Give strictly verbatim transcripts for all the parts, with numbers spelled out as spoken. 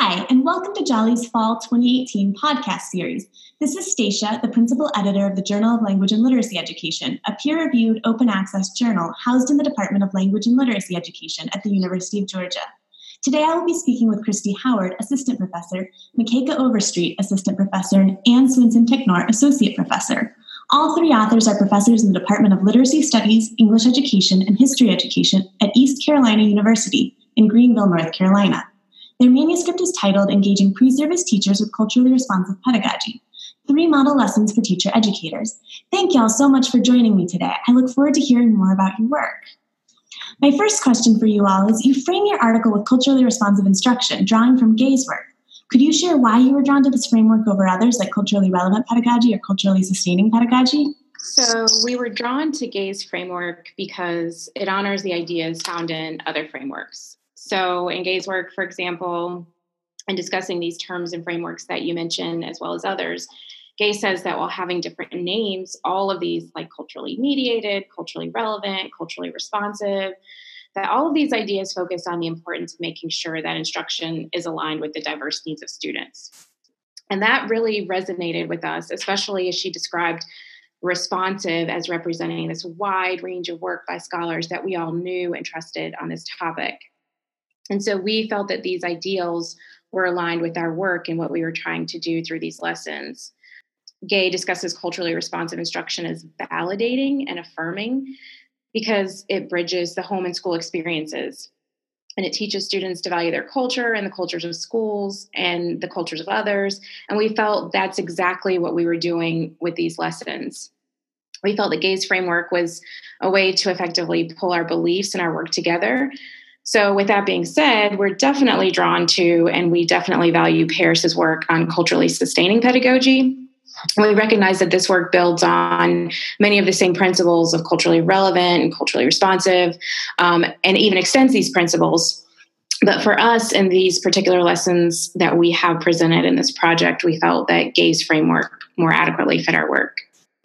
Hi, and welcome to Jolly's Fall twenty eighteen podcast series. This is Stacia, the principal editor of the Journal of Language and Literacy Education, a peer-reviewed open access journal housed in the Department of Language and Literacy Education at the University of Georgia. Today I will be speaking with Christy Howard, assistant professor, Mikaela Overstreet, assistant professor, and Anne Swinson-Ticknor, associate professor. All three authors are professors in the Department of Literacy Studies, English Education, and History Education at East Carolina University in Greenville, North Carolina. Their manuscript is titled Engaging Pre-Service Teachers with Culturally Responsive Pedagogy, Three Model Lessons for Teacher Educators. Thank y'all so much for joining me today. I look forward to hearing more about your work. My first question for you all is, you frame your article with culturally responsive instruction, drawing from Gay's work. Could you share why you were drawn to this framework over others like culturally relevant pedagogy or culturally sustaining pedagogy? So we were drawn to Gay's framework because it honors the ideas found in other frameworks. So in Gay's work, for example, in discussing these terms and frameworks that you mentioned, as well as others, Gay says that while having different names, all of these, like culturally mediated, culturally relevant, culturally responsive, that all of these ideas focus on the importance of making sure that instruction is aligned with the diverse needs of students. And that really resonated with us, especially as she described responsive as representing this wide range of work by scholars that we all knew and trusted on this topic. And so we felt that these ideals were aligned with our work and what we were trying to do through these lessons. Gay discusses culturally responsive instruction as validating and affirming because it bridges the home and school experiences. And it teaches students to value their culture and the cultures of schools and the cultures of others. And we felt that's exactly what we were doing with these lessons. We felt that Gay's framework was a way to effectively pull our beliefs and our work together. So with that being said, we're definitely drawn to, and we definitely value Paris's work on culturally sustaining pedagogy. And we recognize that this work builds on many of the same principles of culturally relevant and culturally responsive, um, and even extends these principles. But for us, in these particular lessons that we have presented in this project, we felt that Gay's framework more adequately fit our work.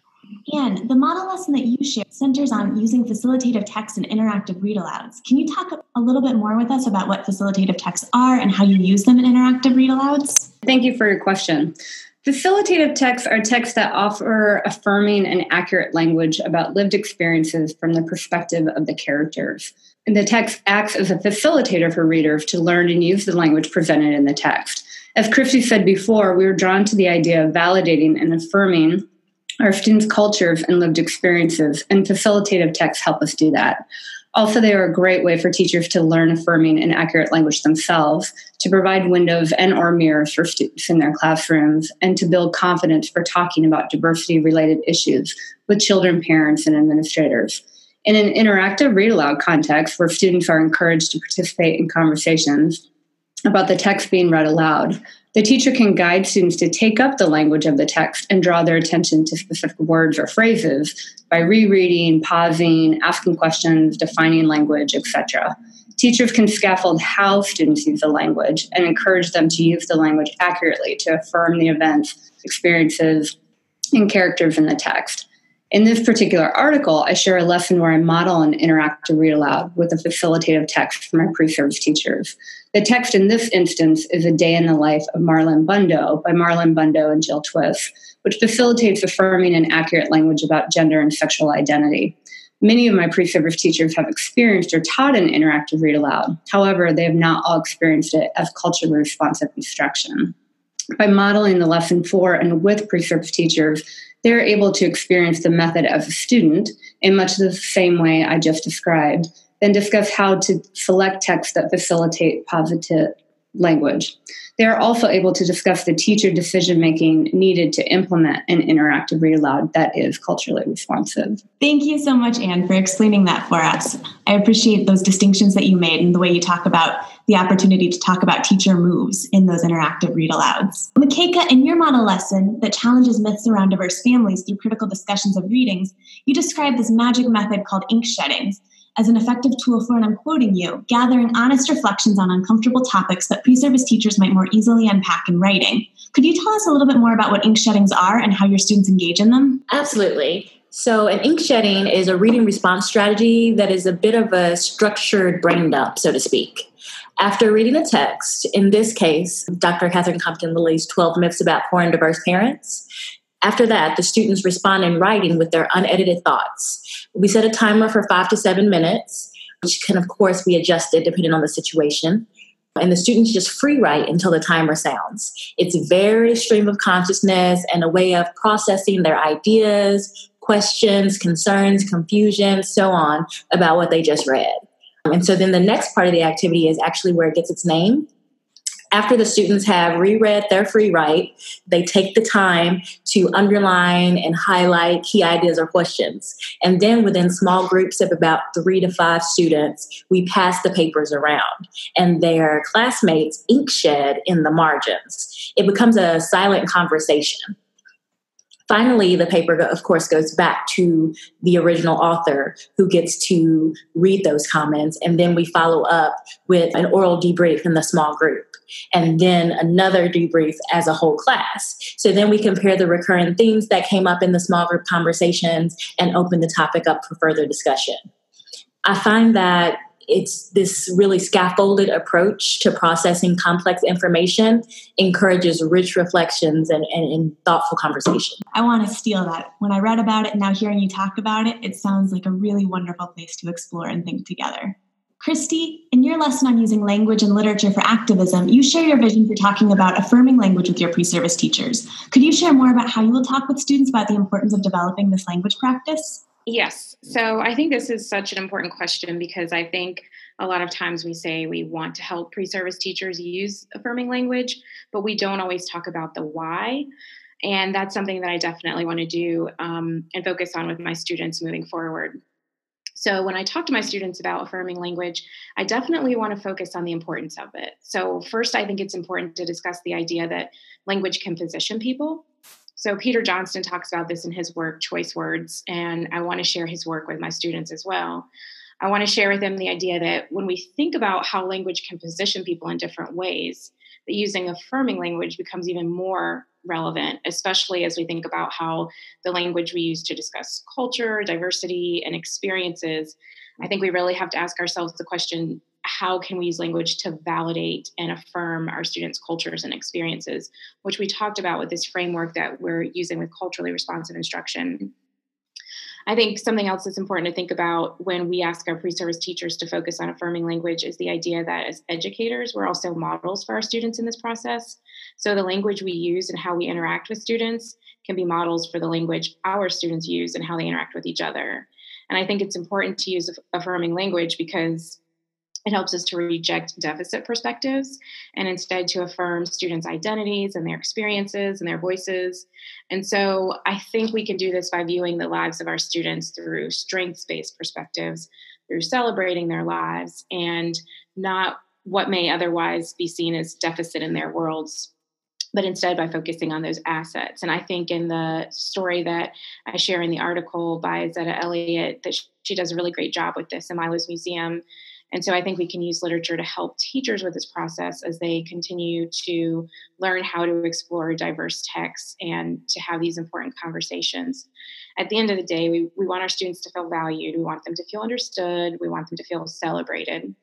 Anne, the model lesson that you share centers on using facilitative text and interactive read-alouds. Can you talk a little bit more with us about what facilitative texts are and how you use them in interactive read-alouds? Thank you for your question. Facilitative texts are texts that offer affirming and accurate language about lived experiences from the perspective of the characters. And the text acts as a facilitator for readers to learn and use the language presented in the text. As Christy said before, we were drawn to the idea of validating and affirming our students' cultures and lived experiences, and facilitative texts help us do that. Also, they are a great way for teachers to learn affirming and accurate language themselves, to provide windows and or mirrors for students in their classrooms, and to build confidence for talking about diversity-related issues with children, parents, and administrators. In an interactive read-aloud context where students are encouraged to participate in conversations about the text being read aloud, the teacher can guide students to take up the language of the text and draw their attention to specific words or phrases by rereading, pausing, asking questions, defining language, et cetera. Teachers can scaffold how students use the language and encourage them to use the language accurately to affirm the events, experiences, and characters in the text. In this particular article, I share a lesson where I model an interactive read aloud with a facilitative text for my pre-service teachers. The text in this instance is A Day in the Life of Marlon Bundo by Marlon Bundo and Jill Twiss, which facilitates affirming and accurate language about gender and sexual identity. Many of my pre-service teachers have experienced or taught an interactive read aloud. However, they have not all experienced it as culturally responsive instruction. By modeling the lesson for and with pre-service teachers, they're able to experience the method as a student in much the same way I just described, then discuss how to select texts that facilitate positive language. They are also able to discuss the teacher decision-making needed to implement an interactive read aloud that is culturally responsive. Thank you so much, Anne, for explaining that for us. I appreciate those distinctions that you made and the way you talk about the opportunity to talk about teacher moves in those interactive read alouds. Mikaela, in your model lesson that challenges myths around diverse families through critical discussions of readings, you describe this magic method called ink sheddings as an effective tool for, and I'm quoting you, gathering honest reflections on uncomfortable topics that pre-service teachers might more easily unpack in writing. Could you tell us a little bit more about what ink sheddings are and how your students engage in them? Absolutely. So an ink shedding is a reading response strategy that is a bit of a structured brain dump, so to speak. After reading the text, in this case, Doctor Catherine Compton-Lilly's twelve Myths About Poor and Diverse Parents, after that, the students respond in writing with their unedited thoughts. We set a timer for five to seven minutes, which can, of course, be adjusted depending on the situation. And the students just free write until the timer sounds. It's very stream of consciousness and a way of processing their ideas, questions, concerns, confusion, so on, about what they just read. And so then the next part of the activity is actually where it gets its name. After the students have reread their free write, they take the time to underline and highlight key ideas or questions. And then within small groups of about three to five students, we pass the papers around and their classmates ink shed in the margins. It becomes a silent conversation. Finally, the paper, of course, goes back to the original author who gets to read those comments. And then we follow up with an oral debrief in the small group, and then another debrief as a whole class. So then we compare the recurrent themes that came up in the small group conversations and open the topic up for further discussion. I find that it's this really scaffolded approach to processing complex information encourages rich reflections and, and, and thoughtful conversation. I want to steal that. When I read about it and now hearing you talk about it, it sounds like a really wonderful place to explore and think together. Christy, in your lesson on using language and literature for activism, you share your vision for talking about affirming language with your pre-service teachers. Could you share more about how you will talk with students about the importance of developing this language practice? Yes. So I think this is such an important question because I think a lot of times we say we want to help pre-service teachers use affirming language, but we don't always talk about the why. And that's something that I definitely want to do um, and focus on with my students moving forward. So when I talk to my students about affirming language, I definitely want to focus on the importance of it. So first, I think it's important to discuss the idea that language can position people. So Peter Johnston talks about this in his work, Choice Words, and I want to share his work with my students as well. I want to share with them the idea that when we think about how language can position people in different ways, that using affirming language becomes even more relevant, especially as we think about how the language we use to discuss culture, diversity, and experiences. I think we really have to ask ourselves the question, how can we use language to validate and affirm our students' cultures and experiences, which we talked about with this framework that we're using with culturally responsive instruction. I think something else that's important to think about when we ask our pre-service teachers to focus on affirming language is the idea that as educators, we're also models for our students in this process. So the language we use and how we interact with students can be models for the language our students use and how they interact with each other. And I think it's important to use affirming language because it helps us to reject deficit perspectives and instead to affirm students' identities and their experiences and their voices. And so I think we can do this by viewing the lives of our students through strengths-based perspectives, through celebrating their lives and not what may otherwise be seen as deficit in their worlds, but instead by focusing on those assets. And I think in the story that I share in the article by Zetta Elliott, that she does a really great job with this in Milo's Museum. And so I think we can use literature to help teachers with this process as they continue to learn how to explore diverse texts and to have these important conversations. At the end of the day, we, we want our students to feel valued. We want them to feel understood. We want them to feel celebrated.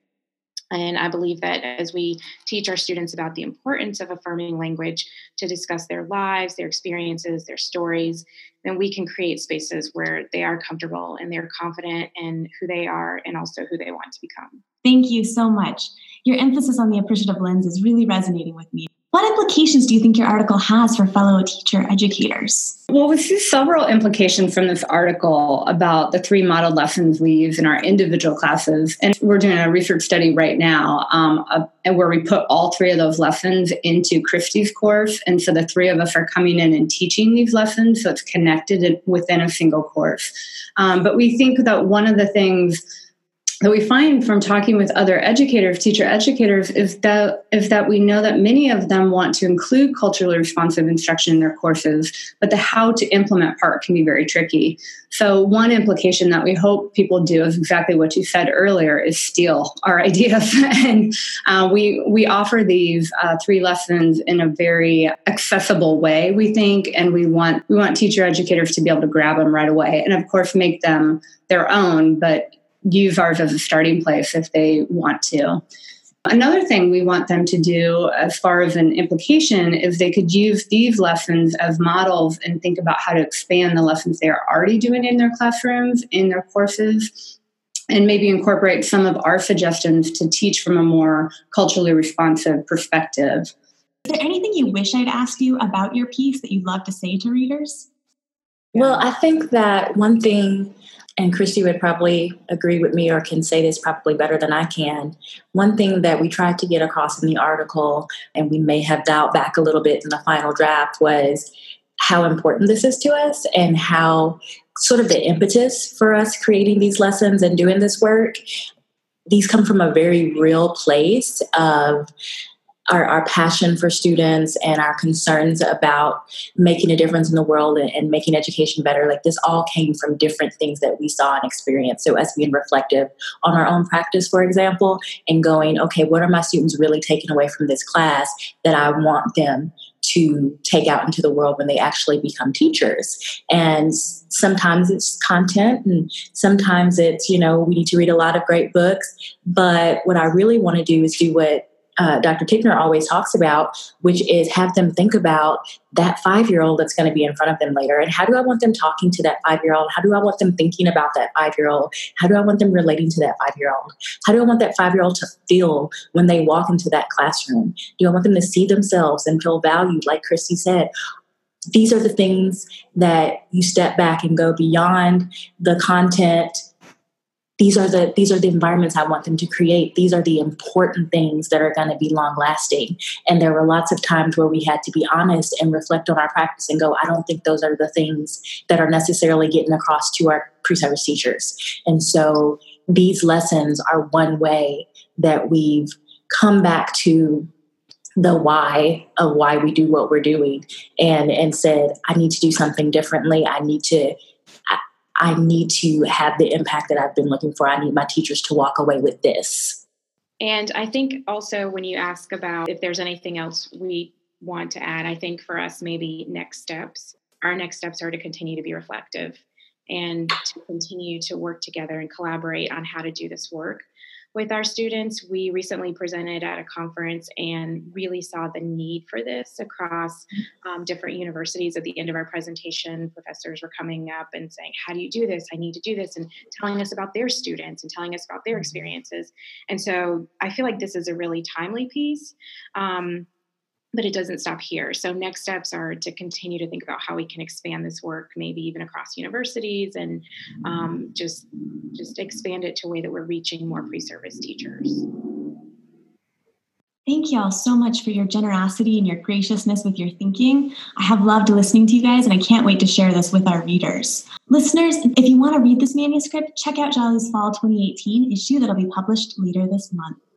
And I believe that as we teach our students about the importance of affirming language to discuss their lives, their experiences, their stories, then we can create spaces where they are comfortable and they're confident in who they are and also who they want to become. Thank you so much. Your emphasis on the appreciative lens is really resonating with me. What implications do you think your article has for fellow teacher educators? Well, we see several implications from this article about the three model lessons we use in our individual classes. And we're doing a research study right now um, uh, where we put all three of those lessons into Christy's course. And so the three of us are coming in and teaching these lessons, so it's connected within a single course. Um, but we think that one of the things that we find from talking with other educators, teacher educators, is that is that we know that many of them want to include culturally responsive instruction in their courses, but the how to implement part can be very tricky. So one implication that we hope people do is exactly what you said earlier, is steal our ideas. and uh, we we offer these uh, three lessons in a very accessible way, we think, and we want we want teacher educators to be able to grab them right away, and of course make them their own, but use ours as a starting place if they want to. Another thing we want them to do as far as an implication is they could use these lessons as models and think about how to expand the lessons they are already doing in their classrooms, in their courses, and maybe incorporate some of our suggestions to teach from a more culturally responsive perspective. Is there anything you wish I'd asked you about your piece that you'd love to say to readers? Well, I think that one thing, and Christy would probably agree with me or can say this probably better than I can, one thing that we tried to get across in the article, and we may have dialed back a little bit in the final draft, was how important this is to us and how sort of the impetus for us creating these lessons and doing this work. These come from a very real place of Our, our passion for students and our concerns about making a difference in the world and, and making education better. Like, this all came from different things that we saw and experienced. So us being reflective on our own practice, for example, and going, okay, what are my students really taking away from this class that I want them to take out into the world when they actually become teachers? And sometimes it's content, and sometimes it's, you know, we need to read a lot of great books. But what I really want to do is do what Uh, Doctor Tickner always talks about, which is have them think about that five-year-old that's going to be in front of them later. And how do I want them talking to that five-year-old? How do I want them thinking about that five-year-old? How do I want them relating to that five-year-old? How do I want that five-year-old to feel when they walk into that classroom? Do I want them to see themselves and feel valued, like Christy said? These are the things that you step back and go beyond the content. These are the these are the environments I want them to create. These are the important things that are going to be long lasting. And there were lots of times where we had to be honest and reflect on our practice and go, I don't think those are the things that are necessarily getting across to our pre-service teachers. And so these lessons are one way that we've come back to the why of why we do what we're doing, and and said, I need to do something differently. I need to I, I need to have the impact that I've been looking for. I need my teachers to walk away with this. And I think also when you ask about if there's anything else we want to add, I think for us, maybe next steps, our next steps are to continue to be reflective and to continue to work together and collaborate on how to do this work with our students. We recently presented at a conference and really saw the need for this across um, different universities. At the end of our presentation, professors were coming up and saying, how do you do this? I need to do this, and telling us about their students and telling us about their experiences. And so I feel like this is a really timely piece. Um, But it doesn't stop here. So next steps are to continue to think about how we can expand this work, maybe even across universities, and um, just, just expand it to a way that we're reaching more pre-service teachers. Thank you all so much for your generosity and your graciousness with your thinking. I have loved listening to you guys, and I can't wait to share this with our readers. Listeners, if you want to read this manuscript, check out Jolly's Fall twenty eighteen issue that'll be published later this month.